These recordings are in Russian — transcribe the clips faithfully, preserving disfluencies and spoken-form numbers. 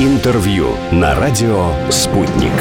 Интервью на радио «Спутник».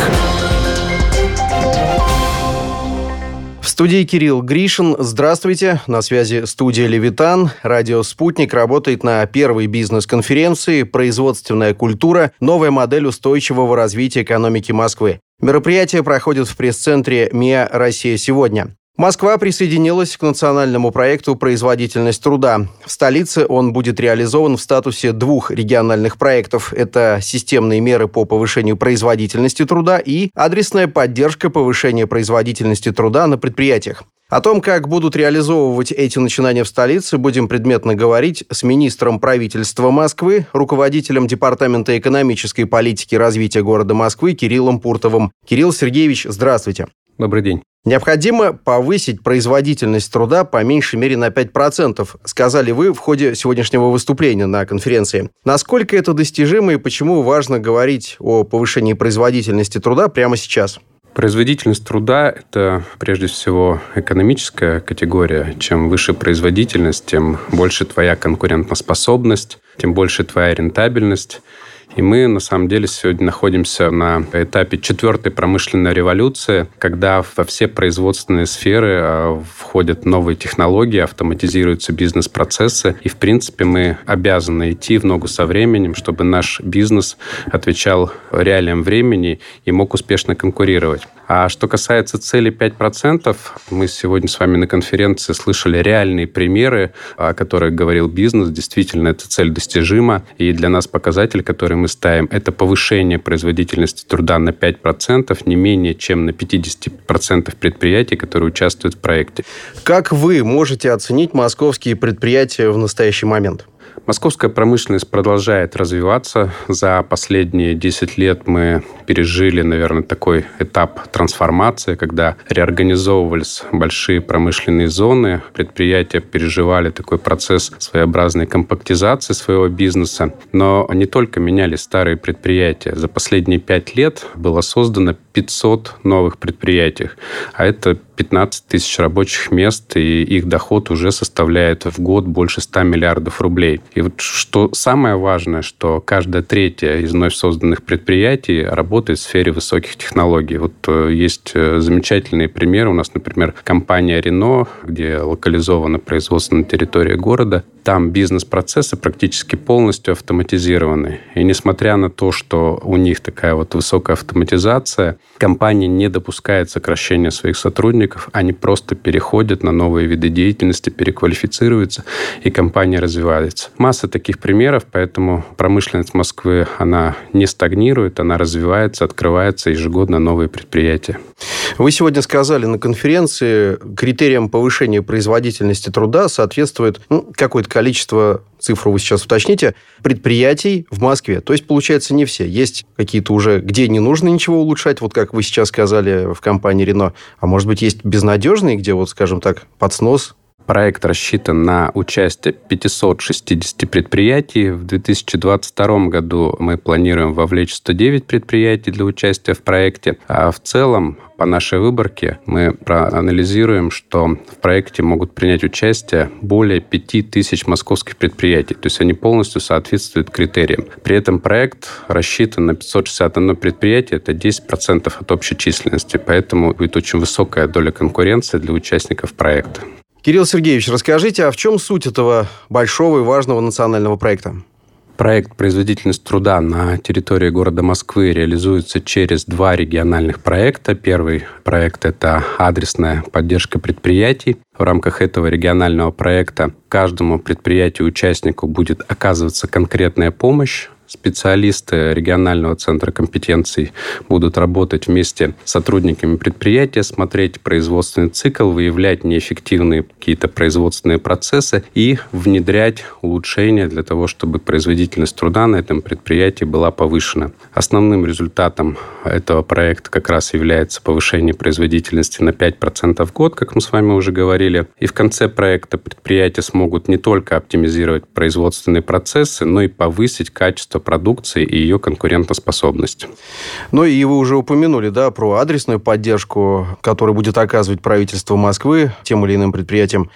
В студии Кирилл Гришин. Здравствуйте. На связи студия «Левитан». Радио «Спутник» работает на первой бизнес-конференции «Производственная культура. Новая модель устойчивого развития экономики Москвы». Мероприятие проходит в пресс-центре МИА «Россия сегодня». Москва присоединилась к национальному проекту «Производительность труда». В столице он будет реализован в статусе двух региональных проектов. Это системные меры по повышению производительности труда и адресная поддержка повышения производительности труда на предприятиях. О том, как будут реализовывать эти начинания в столице, будем предметно говорить с министром правительства Москвы, руководителем Департамента экономической политики и развития города Москвы Кириллом Пуртовым. Кирилл Сергеевич, здравствуйте. Добрый день. Необходимо повысить производительность труда по меньшей мере на пять процентов, сказали вы в ходе сегодняшнего выступления на конференции. Насколько это достижимо и почему важно говорить о повышении производительности труда прямо сейчас? Производительность труда – это прежде всего экономическая категория. Чем выше производительность, тем больше твоя конкурентоспособность, тем больше твоя рентабельность. И мы, на самом деле, сегодня находимся на этапе четвертой промышленной революции, когда во все производственные сферы входят новые технологии, автоматизируются бизнес-процессы. И, в принципе, мы обязаны идти в ногу со временем, чтобы наш бизнес отвечал реалиям времени и мог успешно конкурировать. А что касается цели пять процентов, мы сегодня с вами на конференции слышали реальные примеры, о которых говорил бизнес. Действительно, эта цель достижима. И для нас показатель, который мы ставим, это повышение производительности труда на пять процентов, не менее чем на пятьдесят процентов предприятий, которые участвуют в проекте. Как вы можете оценить московские предприятия в настоящий момент? Московская промышленность продолжает развиваться. За последние десять лет мы пережили, наверное, такой этап трансформации, когда реорганизовывались большие промышленные зоны. Предприятия переживали такой процесс своеобразной компактизации своего бизнеса. Но не только менялись старые предприятия. За последние пять лет было создано пятьсот новых предприятий. А это пятнадцать тысяч рабочих мест, и их доход уже составляет в год больше ста миллиардов рублей. И вот что самое важное, что каждая третья из вновь созданных предприятий работает в сфере высоких технологий. Вот есть замечательные примеры. У нас, например, компания Renault, где локализовано производство на территории города. Там бизнес-процессы практически полностью автоматизированы. И несмотря на то, что у них такая вот высокая автоматизация, компания не допускает сокращения своих сотрудников, они просто переходят на новые виды деятельности, переквалифицируются, и компания развивается. Масса таких примеров, поэтому промышленность Москвы, она не стагнирует, она развивается, открываются ежегодно новые предприятия. Вы сегодня сказали на конференции, критериям повышения производительности труда соответствует ну, какое-то количество, цифру вы сейчас уточните, предприятий в Москве. То есть, получается, не все. Есть какие-то уже, где не нужно ничего улучшать, вот как вы сейчас сказали в компании Renault. А может быть, есть безнадежные, где, вот, скажем так, под снос? Проект рассчитан на участие пятьсот шестьдесят предприятий. В две тысячи двадцать втором году мы планируем вовлечь сто девять предприятий для участия в проекте. А в целом, по нашей выборке, мы проанализируем, что в проекте могут принять участие более пяти тысяч московских предприятий. То есть они полностью соответствуют критериям. При этом проект рассчитан на пятьсот шестьдесят одно предприятие. Это десять процентов от общей численности. Поэтому будет очень высокая доля конкуренции для участников проекта. Кирилл Сергеевич, расскажите, а в чем суть этого большого и важного национального проекта? Проект «Производительность труда» на территории города Москвы реализуется через два региональных проекта. Первый проект – это адресная поддержка предприятий. В рамках этого регионального проекта каждому предприятию-участнику будет оказываться конкретная помощь. Специалисты регионального центра компетенций будут работать вместе с сотрудниками предприятия, смотреть производственный цикл, выявлять неэффективные какие-то производственные процессы и внедрять улучшения для того, чтобы производительность труда на этом предприятии была повышена. Основным результатом этого проекта как раз является повышение производительности на пять процентов в год, как мы с вами уже говорили. И в конце проекта предприятия смогут не только оптимизировать производственные процессы, но и повысить качество продукции и ее конкурентоспособность. Ну и вы уже упомянули, да, про адресную поддержку, которую будет оказывать правительство Москвы тем или иным предприятиям.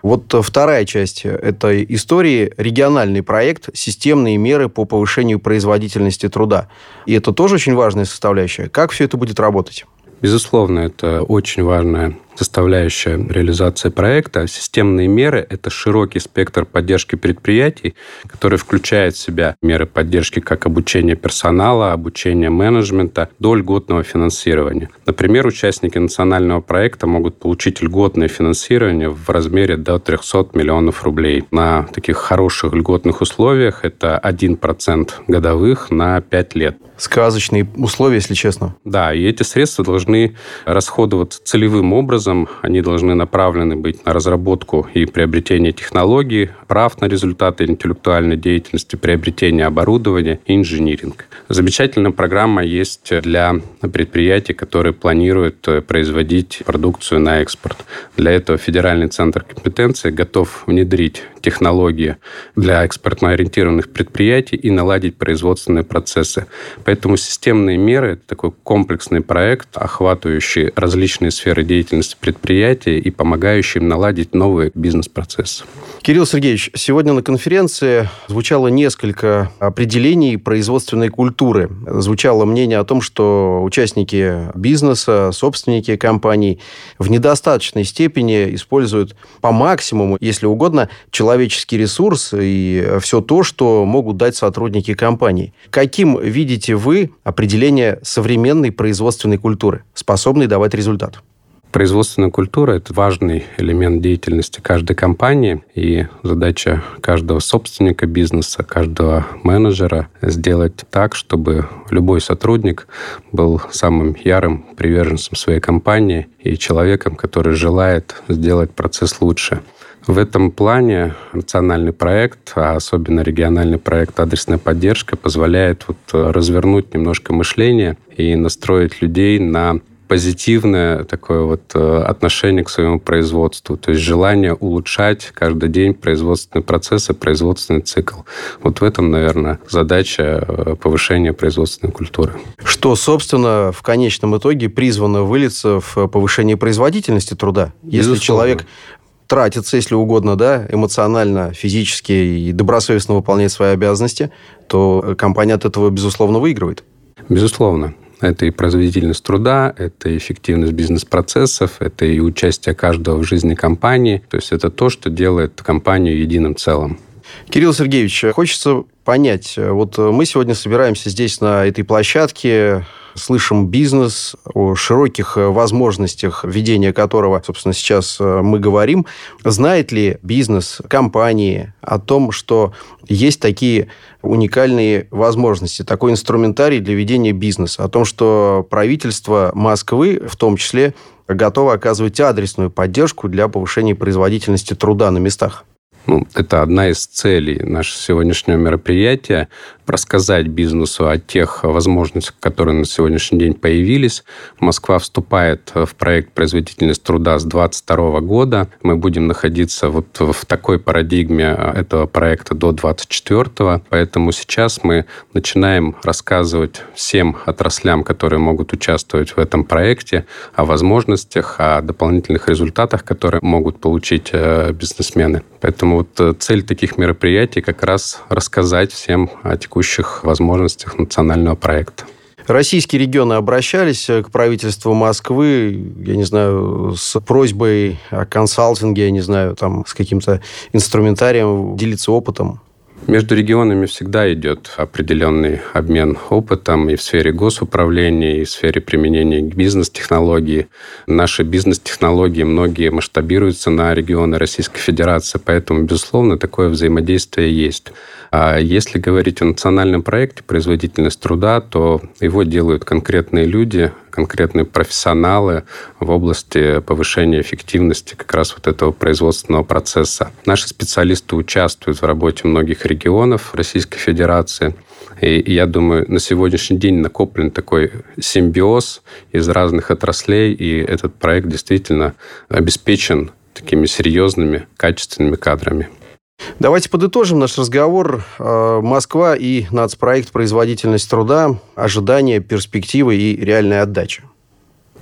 Вот вторая часть этой истории – региональный проект «Системные меры по повышению производительности труда». И это тоже очень важная составляющая. Как все это будет работать? Безусловно, это очень важная составляющая реализации проекта. Системные меры – это широкий спектр поддержки предприятий, который включает в себя меры поддержки как обучение персонала, обучение менеджмента до льготного финансирования. Например, участники национального проекта могут получить льготное финансирование в размере до триста миллионов рублей. На таких хороших льготных условиях это один процент годовых на пять лет. Сказочные условия, если честно. Да, и эти средства должны расходоваться целевым образом. Они должны направлены быть на разработку и приобретение технологий, прав на результаты интеллектуальной деятельности, приобретение оборудования и инжиниринг. Замечательная программа есть для предприятий, которые планируют производить продукцию на экспорт. Для этого Федеральный центр компетенции готов внедрить технологии для экспортно ориентированных предприятий и наладить производственные процессы. Поэтому системные меры – это такой комплексный проект, охватывающий различные сферы деятельности предприятия и помогающий им наладить новые бизнес-процессы. Кирилл Сергеевич, сегодня на конференции звучало несколько определений производственной культуры. Звучало мнение о том, что участники бизнеса, собственники компаний в недостаточной степени используют по максимуму, если угодно, человеческий ресурс и все то, что могут дать сотрудники компании. Каким видите вы определение современной производственной культуры, способной давать результат? Производственная культура – это важный элемент деятельности каждой компании, и задача каждого собственника бизнеса, каждого менеджера сделать так, чтобы любой сотрудник был самым ярым приверженцем своей компании и человеком, который желает сделать процесс лучше. В этом плане национальный проект, а особенно региональный проект «Адресная поддержка» позволяет вот развернуть немножко мышление и настроить людей на позитивное такое вот отношение к своему производству, то есть желание улучшать каждый день производственные процессы, производственный цикл. Вот в этом, наверное, задача повышения производственной культуры. Что, собственно, в конечном итоге призвано вылиться в повышение производительности труда. Если Безусловно. Человек тратится, если угодно, да, эмоционально, физически и добросовестно выполняет свои обязанности, то компания от этого, безусловно, выигрывает. Безусловно. Это и производительность труда, это и эффективность бизнес-процессов, это и участие каждого в жизни компании. То есть это то, что делает компанию единым целым. Кирилл Сергеевич, хочется понять, вот мы сегодня собираемся здесь, на этой площадке, слышим бизнес, о широких возможностях, ведения которого, собственно, сейчас мы говорим. Знает ли бизнес, компании о том, что есть такие уникальные возможности, такой инструментарий для ведения бизнеса, о том, что правительство Москвы, в том числе, готово оказывать адресную поддержку для повышения производительности труда на местах? Ну, это одна из целей нашего сегодняшнего мероприятия – рассказать бизнесу о тех возможностях, которые на сегодняшний день появились. Москва вступает в проект «Производительность труда» с двадцать второго года. Мы будем находиться вот в такой парадигме этого проекта до двадцать четвёртого. Поэтому сейчас мы начинаем рассказывать всем отраслям, которые могут участвовать в этом проекте, о возможностях, о дополнительных результатах, которые могут получить бизнесмены. Поэтому вот цель таких мероприятий как раз рассказать всем о текущих возможностях национального проекта. Российские регионы обращались к правительству Москвы, я не знаю, с просьбой о консалтинге, я не знаю, там, с каким-то инструментарием делиться опытом? Между регионами всегда идет определенный обмен опытом и в сфере госуправления, и в сфере применения бизнес-технологий. Наши бизнес-технологии многие масштабируются на регионы Российской Федерации, поэтому, безусловно, такое взаимодействие есть. А если говорить о национальном проекте «Производительность труда», то его делают конкретные люди, конкретные профессионалы в области повышения эффективности как раз вот этого производственного процесса. Наши специалисты участвуют в работе многих регионов Российской Федерации. И я думаю, на сегодняшний день накоплен такой симбиоз из разных отраслей, и этот проект действительно обеспечен такими серьезными, качественными кадрами. Давайте подытожим наш разговор. Москва и нацпроект «Производительность труда», ожидания, перспективы и реальная отдача.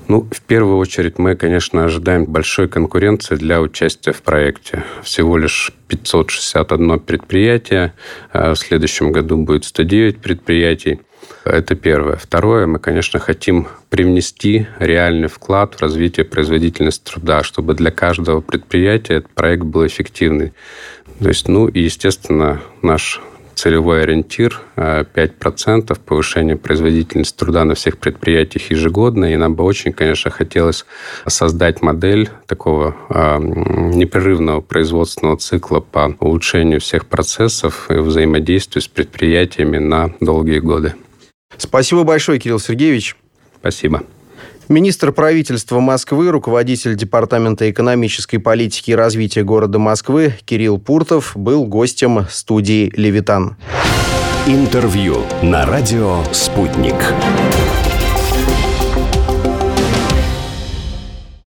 Ну, в первую очередь, мы, конечно, ожидаем большой конкуренции для участия в проекте. Всего лишь пятьсот шестьдесят одно предприятие. В следующем году будет сто девять предприятий. Это первое. Второе, мы, конечно, хотим привнести реальный вклад в развитие производительности труда, чтобы для каждого предприятия этот проект был эффективный. То есть, ну и, естественно, наш целевой ориентир пять процентов повышения производительности труда на всех предприятиях ежегодно. И нам бы очень, конечно, хотелось создать модель такого непрерывного производственного цикла по улучшению всех процессов и взаимодействию с предприятиями на долгие годы. Спасибо большое, Кирилл Сергеевич. Спасибо. Министр правительства Москвы, руководитель Департамента экономической политики и развития города Москвы Кирилл Пуртов был гостем студии «Левитан». Интервью на радио «Спутник».